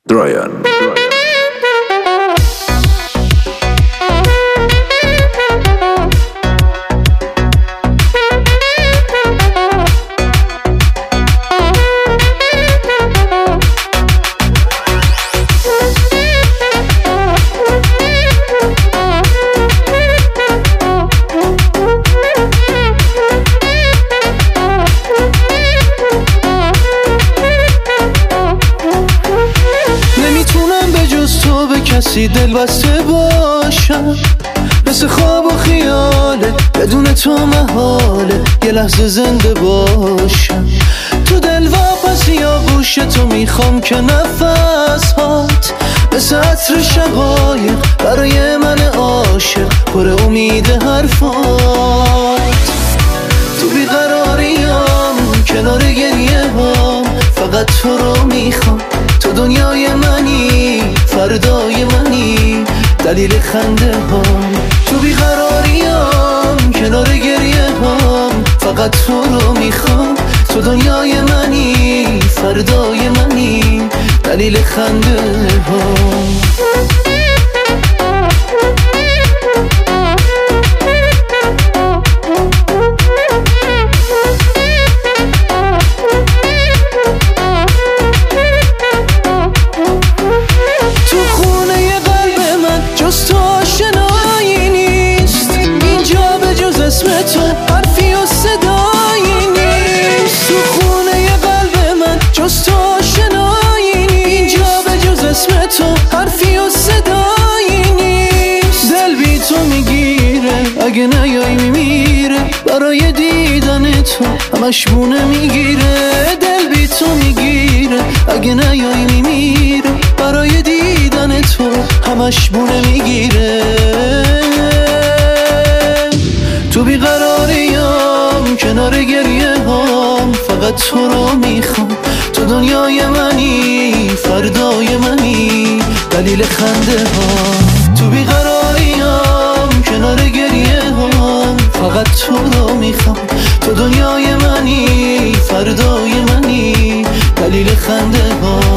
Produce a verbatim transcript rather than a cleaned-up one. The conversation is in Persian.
درایان. کسی دل بسته باشم، مثل خواب و خیاله، بدون تو محاله یه لحظه زنده باشم. تو دل واپس یا گوش تو میخوام که نفس هات مثل عطر شقایق برای من عاشق پر امید حرفات. تو بیقراریام کنار گریه هام، فقط تو رو میخوام. تو دنیای منی، فردای منی، دلیل خنده هام. تو بیقراریام کنار گریه هام، فقط تو رو میخوام. تو دنیای منی، فردای منی، دلیل خنده هام. تو حرفی و صدایی نیست، تو خونه قلب من جز تو آشنایی نیست. اینجا به جز اسم تو حرفی و صدایی نیست. دل بی تو میگیره اگه نیای میمیره، برای دیدن تو همش بونه میگیره. دل بی تو میگیره اگه نیای میمیره، برای دیدن تو همش بونه میگیره. تو بیقراریام کنار گریه هام، فقط تو رو میخوام. تو دنیای منی، فردای منی، دلیل خنده هام. تو بیقراریام کنار گریه هام، فقط تو رو میخوام. تو دنیای منی، فردای منی، دلیل خنده هام.